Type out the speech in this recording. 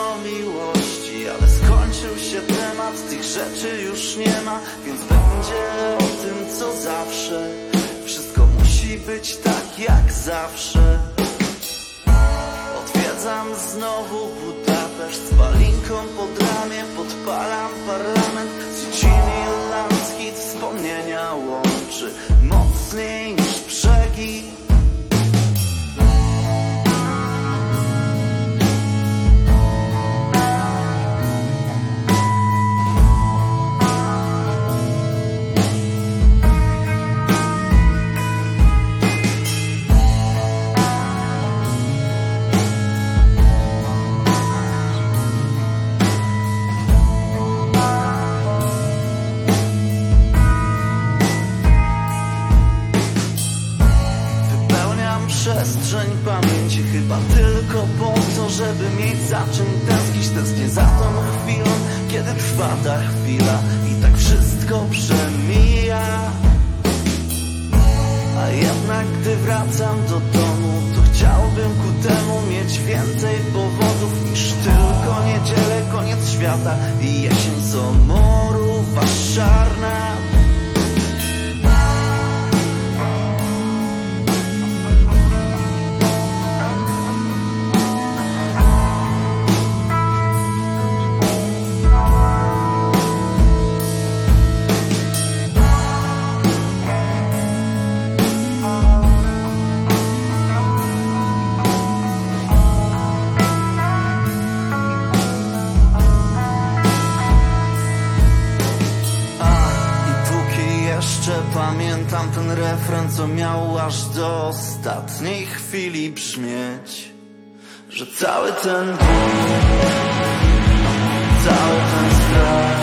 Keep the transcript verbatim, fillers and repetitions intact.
o miłości, ale skończył się temat, tych rzeczy już nie ma, więc będzie o tym co zawsze. Wszystko musi być tak jak zawsze. Odwiedzam znowu Budapeszt z walinką pod ramię, podpalam parlament. Dziecinny irlandzki wspomnienia łączy mocniej niż brzegi. Przestrzeń pamięci chyba tylko po to, żeby mieć za czym tęsknić. Tęsknię za tą chwilą, kiedy trwa ta chwila i tak wszystko przemija. A jednak gdy wracam do domu, to chciałbym ku temu mieć więcej powodów niż tylko niedzielę, koniec świata i jesień z omoru Warszawa. Jeszcze pamiętam ten refren, co miał aż do ostatniej chwili brzmieć, że cały ten ból, cały ten strach